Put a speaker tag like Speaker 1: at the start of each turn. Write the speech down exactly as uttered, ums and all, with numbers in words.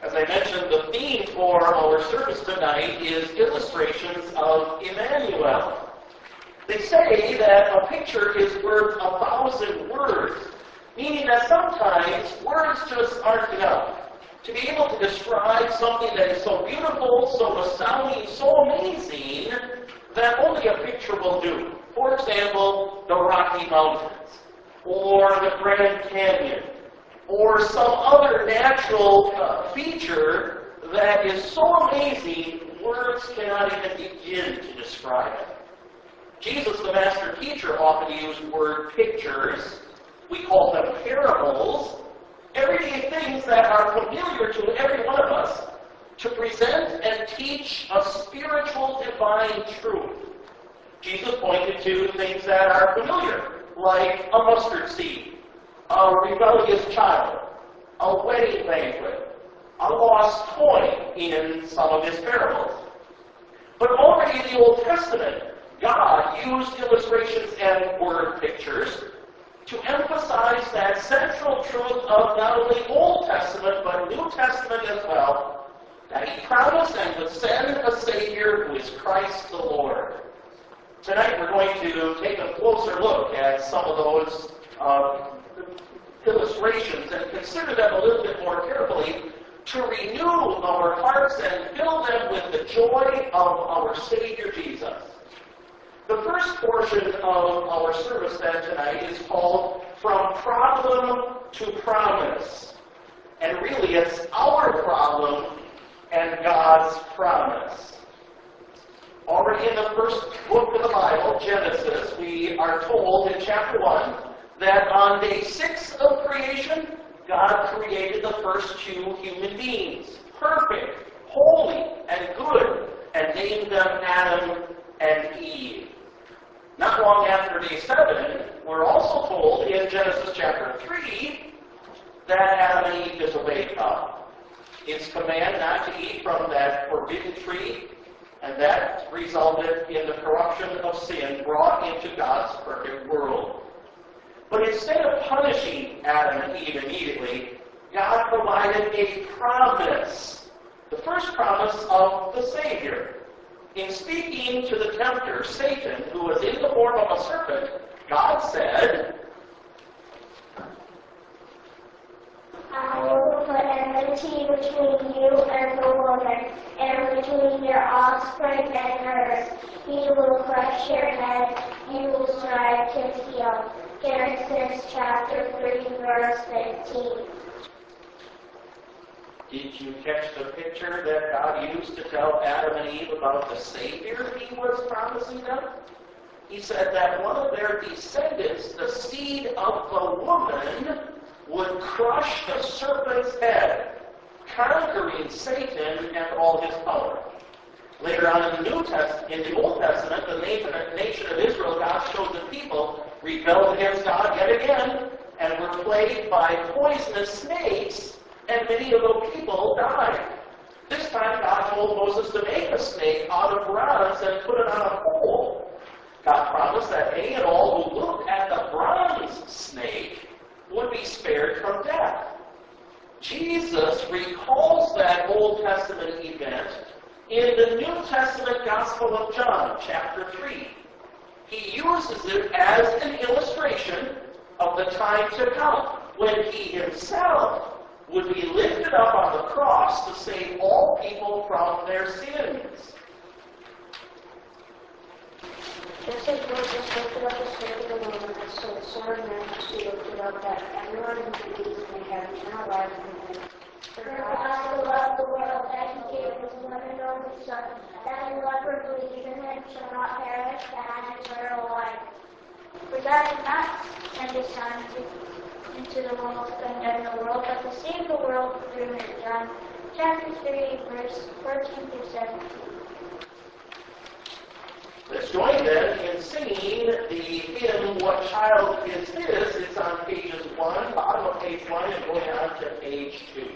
Speaker 1: As I mentioned, the theme for our service tonight is illustrations of Emmanuel. They say that a picture is worth a thousand words, meaning that sometimes words just aren't enough to be able to describe something that is so beautiful, so astounding, so amazing, that only a picture will do. For example, the Rocky Mountains, or the Grand Canyon, or some other natural uh, feature that is so amazing, words cannot even begin to describe it. Jesus, the master teacher, often used word pictures. We call them parables. Everyday things that are familiar to every one of us to present and teach a spiritual divine truth. Jesus pointed to things that are familiar, like a mustard seed, a rebellious child, a wedding banquet, a lost toy in some of his parables. But already in the Old Testament, God used illustrations and word pictures to emphasize that central truth of not only Old Testament, but New Testament as well, that he promised and would send a Savior who is Christ the Lord. Tonight we're going to take a closer look at some of those uh, illustrations and consider them a little bit more carefully to renew our hearts and fill them with the joy of our Savior Jesus. The first portion of our service then tonight is called From Problem to Promise. And really it's our problem and God's promise. Already in the first book of the Bible, Genesis, we are told in chapter one that on day six of creation, God created the first two human beings, perfect, holy, and good, and named them Adam and Eve. Not long after day seven, we're also told in Genesis chapter three that Adam and Eve disobeyed God. His command not to eat from that forbidden tree, and that resulted in the corruption of sin brought into God's perfect world. But instead of punishing Adam and Eve immediately, God provided a promise, the first promise of the Savior. In speaking to the tempter, Satan, who was in the form of a serpent, God said,
Speaker 2: I will put enmity between you and the woman, and between your offspring and hers. He will crush your head, you will strike his heel. Genesis chapter three, verse fifteen.
Speaker 1: Did you catch the picture that God used to tell Adam and Eve about the Savior he was promising them? He said that one of their descendants, the seed of the woman, would crush the serpent's head, conquering Satan and all his power. Later on in the New Testament, in the Old Testament, the nation of Israel, God's chosen people, rebelled against God yet again and were plagued by poisonous snakes, and many of those people died. This time God told Moses to make a snake out of bronze and put it on a pole. God promised that any and all who looked at the bronze snake would be spared from death. Jesus recalls that Old Testament event in the New Testament Gospel of John, chapter three. He uses it as an illustration of the time to come, when he himself would be lifted up on the cross to save all people from their sins.
Speaker 2: Just as Moses lifted up the stone of the woman, so the Son of Man must be lifted up, that everyone who believes may have eternal life in him. For God so loved the world that he gave his one and only Son, that whoever believes in him shall not perish, but have eternal life. For God did not send his Son into the world to condemn the world, but to save the world through him. John chapter three, verse fourteen through seventeen.
Speaker 1: Let's join then in singing the hymn, What Child Is This? It's on pages one, bottom of page one, and going on to page two.